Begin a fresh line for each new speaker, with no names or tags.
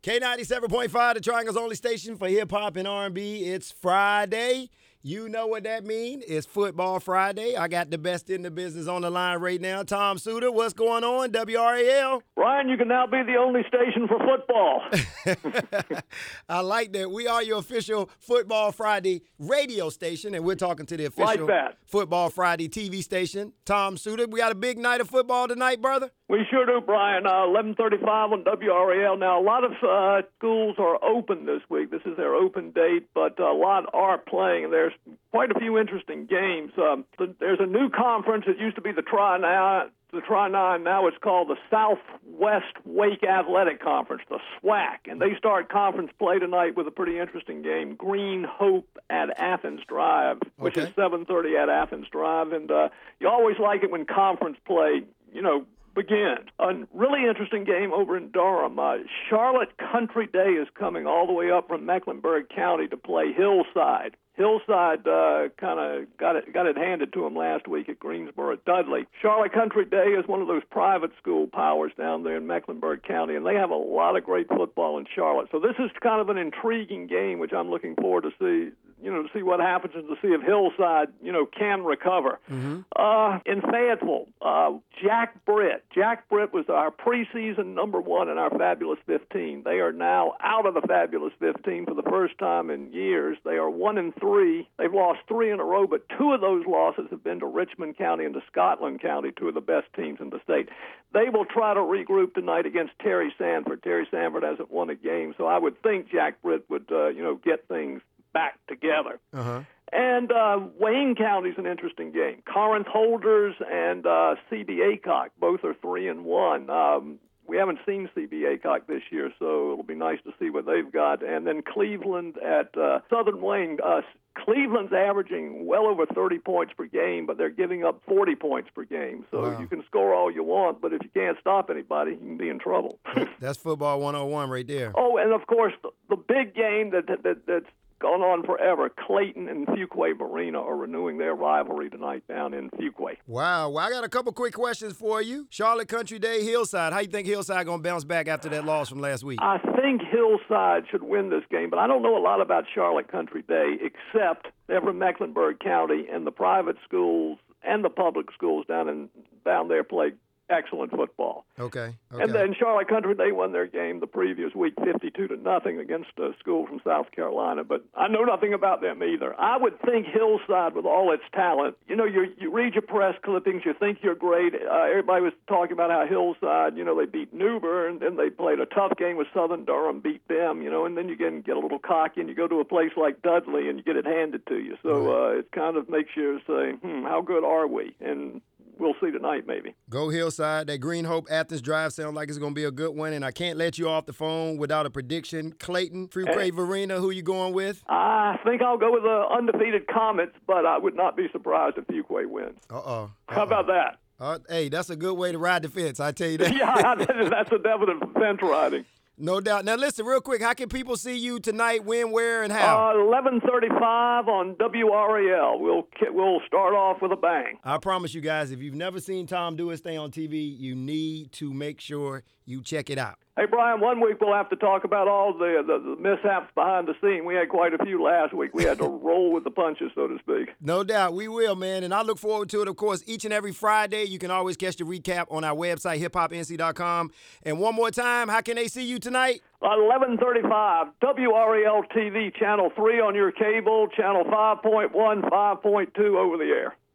K97.5, the Triangle's only station for hip-hop and R&B. It's Friday. You know what that means. It's Football Friday. I got the best in the business on the line right now. Tom Suter, what's going on? WRAL.
Ryan, you can now be the only station for football.
I like that. We are your official Football Friday radio station, and we're talking to the official Football Friday TV station. Tom Suter, we got a big night of football tonight, brother?
We sure do, Brian. 11:35 on WRAL. Now, a lot of schools are open this week. This is their open date, but a lot are playing, and there's quite a few interesting games. There's a new conference. It used to be the Tri-9. Now it's called the Southwest Wake Athletic Conference, the SWAC, and they start conference play tonight with a pretty interesting game, Green Hope at Athens Drive, which is 7:30 at Athens Drive, and you always like it when conference play, begins. A really interesting game over in Durham. Charlotte Country Day is coming all the way up from Mecklenburg County to play Hillside. Hillside kind of got it handed to them last week at Greensboro Dudley. Charlotte Country Day is one of those private school powers down there in Mecklenburg County, and they have a lot of great football in Charlotte. So this is kind of an intriguing game, which I'm looking forward to see what happens and to see if Hillside, can recover. Mm-hmm. In Fayetteville, Jack Britt. Jack Britt was our preseason number one in our Fabulous 15. They are now out of the Fabulous 15 for the first time in years. They are 1-3. They've lost 3 in a row, but 2 of those losses have been to Richmond County and to Scotland County, 2 of the best teams in the state. They will try to regroup tonight against Terry Sanford. Terry Sanford hasn't won a game, so I would think Jack Britt would, get things back together. Uh-huh. And Wayne County's an interesting game. Corinth Holders and CB Aycock, both are 3-1. We haven't seen CB Aycock this year, so it'll be nice to see what they've got. And then Cleveland at Southern Wayne. Cleveland's averaging well over 30 points per game, but they're giving up 40 points per game. So You can score all you want, but if you can't stop anybody, you can be in trouble.
That's football 101 right there.
Oh, and of course, the big game that's gone on forever. Clayton and Fuquay Marina are renewing their rivalry tonight down in Fuquay.
Wow. Well, I got a couple quick questions for you. Charlotte Country Day, Hillside. How you think Hillside going to bounce back after that loss from last week?
I think Hillside should win this game, but I don't know a lot about Charlotte Country Day, except they're from Mecklenburg County, and the private schools and the public schools down there play excellent football.
Okay.
And then Charlotte Country, they won their game the previous week 52-0 against a school from South Carolina, but I know nothing about them either. I would think Hillside, with all its talent, you read your press clippings, you think you're great. Everybody was talking about how Hillside, they beat Newber, and then they played a tough game with Southern Durham, beat them, and then you get a little cocky, and you go to a place like Dudley, and you get it handed to you. So it kind of makes you say, how good are we? And we'll see tonight, maybe.
Go Hillside. That Green Hope Athens Drive sounds like it's going to be a good one, and I can't let you off the phone without a prediction. Clayton, Fuquay Marina, who you going with?
I think I'll go with the undefeated Comets, but I would not be surprised if Fuquay wins. How about that?
Hey, that's a good way to ride the fence, I tell you that.
Yeah, that's a definite fence riding.
No doubt. Now, listen, real quick, how can people see you tonight, when, where, and how?
11:35 on WRAL. We'll start off with a bang.
I promise you guys, if you've never seen Tom do his thing on TV, you need to make sure you check it out.
Hey, Brian, one week we'll have to talk about all the mishaps behind the scene. We had quite a few last week. We had to roll with the punches, so to speak.
No doubt. We will, man, and I look forward to it. Of course, each and every Friday, you can always catch the recap on our website, hiphopnc.com. And one more time, how can they see you tonight?
11:35, WRAL TV, Channel 3 on your cable, Channel 5.1, 5.2 over the air.